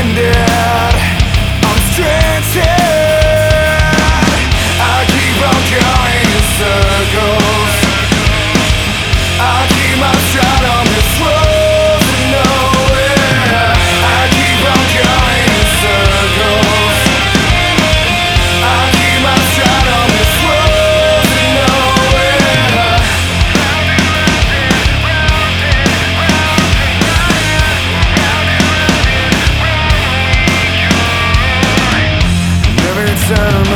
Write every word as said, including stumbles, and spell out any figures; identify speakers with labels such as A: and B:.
A: ended. I'm stranded. I keep on going in circles. I keep my stride on this road to nowhere. I keep on going in circles. I keep my stride on this road to nowhere. Every time